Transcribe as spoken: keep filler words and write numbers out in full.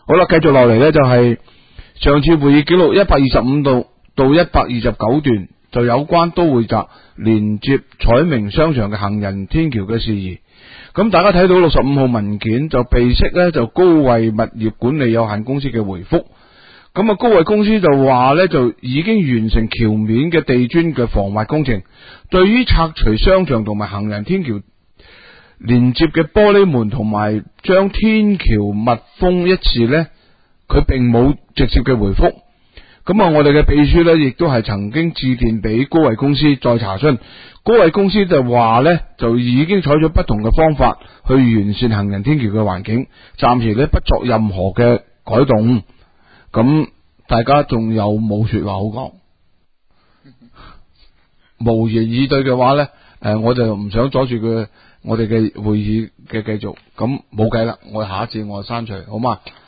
好啦，繼續落嚟呢，就係上次會議記錄一百二十五度到一百二十九段，就有關都會宅連接彩明商場嘅行人天橋嘅事宜。咁大家睇到六十五號文件就備悉呢，就高慧物業管理有限公司嘅回覆。咁啊，高慧公司就話呢，就已經完成橋面嘅地磚嘅防滑工程，對於拆除商場同埋行人天橋連接嘅玻璃門同埋將天橋密封一事呢，佢並冇直接嘅回覆。咁啊，我哋嘅秘書呢，亦都係曾經致電俾高慧公司再查詢，高慧公司就話呢，就已經採取不同嘅方法去完善行人天橋嘅環境，暫時呢不作任何嘅改動。咁大家仲有冇說話好講？無言以對嘅話呢，誒，我就唔想阻住佢我哋嘅會議嘅繼續。咁冇計啦，我下一次我就刪除，好嘛？